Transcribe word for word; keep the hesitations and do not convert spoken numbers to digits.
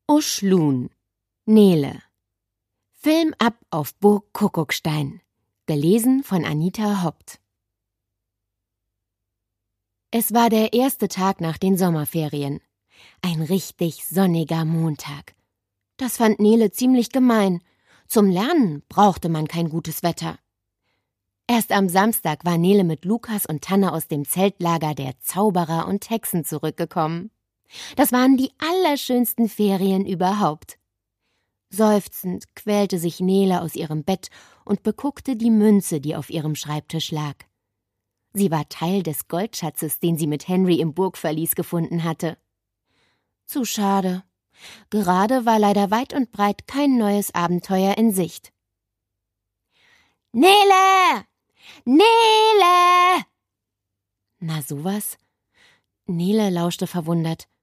Oschlun, Nele. Film ab auf Burg Kuckuckstein. Gelesen von Anita Hoppt. Es war der erste Tag nach den Sommerferien. Ein richtig sonniger Montag. Das fand Nele ziemlich gemein. Zum Lernen brauchte man kein gutes Wetter. Erst am Samstag war Nele mit Lukas und Tanne aus dem Zeltlager der Zauberer und Hexen zurückgekommen. Das waren die allerschönsten Ferien überhaupt. Seufzend quälte sich Nele aus ihrem Bett und beguckte die Münze, die auf ihrem Schreibtisch lag. Sie war Teil des Goldschatzes, den sie mit Henry im Burgverlies gefunden hatte. Zu schade. Gerade war leider weit und breit kein neues Abenteuer in Sicht. »Nele! Nele!« Na sowas? Nele lauschte verwundert.